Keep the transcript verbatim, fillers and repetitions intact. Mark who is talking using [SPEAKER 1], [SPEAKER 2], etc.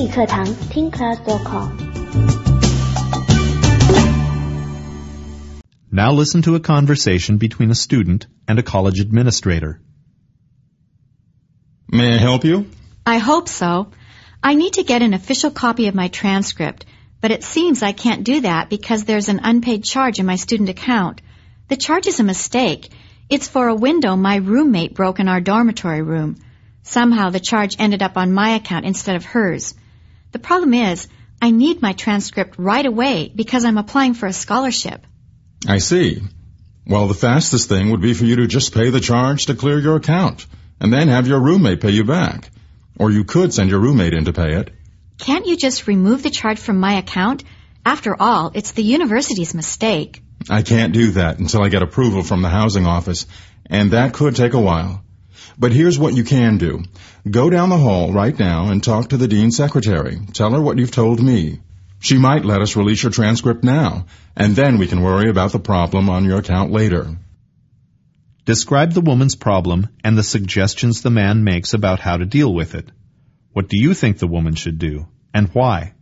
[SPEAKER 1] 英语课堂听 class dot com。
[SPEAKER 2] Now listen to a conversation between a student and a college administrator.
[SPEAKER 3] May I help you?
[SPEAKER 4] I hope so. I need to get an official copy of my transcript, but it seems I can't do that because there's an unpaid charge in my student account. The charge is a mistake. It's for a window my roommate broke in our dormitory room. Somehow the charge ended up on my account instead of hers. The problem is, I need my transcript right away because I'm applying for a scholarship.
[SPEAKER 3] I see. Well, the fastest thing would be for you to just pay the charge to clear your account, and then have your roommate pay you back. Or you could send your roommate in to pay it.
[SPEAKER 4] Can't you just remove the charge from my account? After all, it's the university's mistake.
[SPEAKER 3] I can't do that until I get approval from the housing office, and that could take a while. But here's what you can do. Go down the hall right now and talk to the dean's secretary. Tell her what you've told me. She might let us release your transcript now, and then we can worry about the problem on your account later.
[SPEAKER 2] Describe the woman's problem and the suggestions the man makes about how to deal with it. What do you think the woman should do, and why?